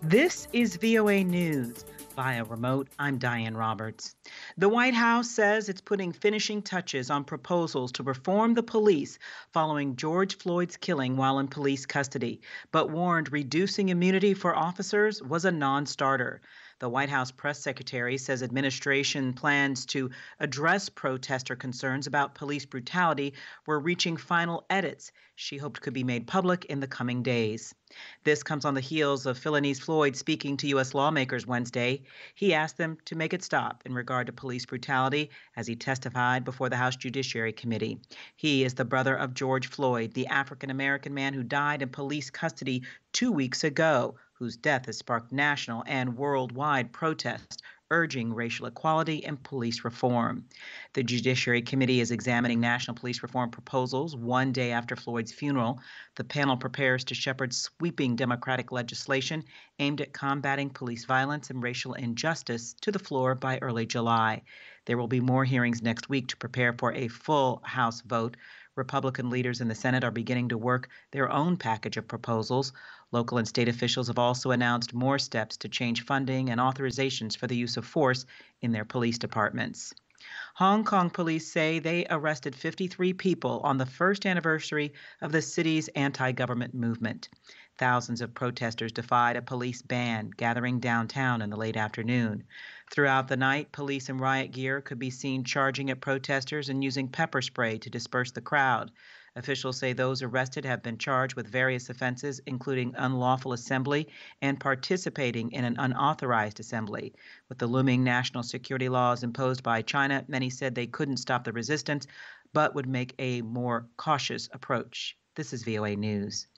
This is VOA News. Via remote, I'm Diane Roberts. The White House says it's putting finishing touches on proposals to reform the police following George Floyd's killing while in police custody, but warned reducing immunity for officers was a non-starter. The White House press secretary says administration plans to address protester concerns about police brutality were reaching final edits she hoped could be made public in the coming days. This comes on the heels of Philonise Floyd speaking to U.S. lawmakers Wednesday. He asked them to make it stop in regard to police brutality as he testified before the House Judiciary Committee. He is the brother of George Floyd, the African-American man who died in police custody 2 weeks ago, whose death has sparked national and worldwide protests urging racial equality and police reform. The Judiciary Committee is examining national police reform proposals one day after Floyd's funeral. The panel prepares to shepherd sweeping Democratic legislation aimed at combating police violence and racial injustice to the floor by early July. There will be more hearings next week to prepare for a full House vote. Republican leaders in the Senate are beginning to work their own package of proposals. Local and state officials have also announced more steps to change funding and authorizations for the use of force in their police departments. Hong Kong police say they arrested 53 people on the first anniversary of the city's anti-government movement. Thousands of protesters defied a police ban, gathering downtown in the late afternoon. Throughout the night, police in riot gear could be seen charging at protesters and using pepper spray to disperse the crowd. Officials say those arrested have been charged with various offenses, including unlawful assembly and participating in an unauthorized assembly. With the looming national security laws imposed by China, many said they couldn't stop the resistance, but would make a more cautious approach. This is VOA News.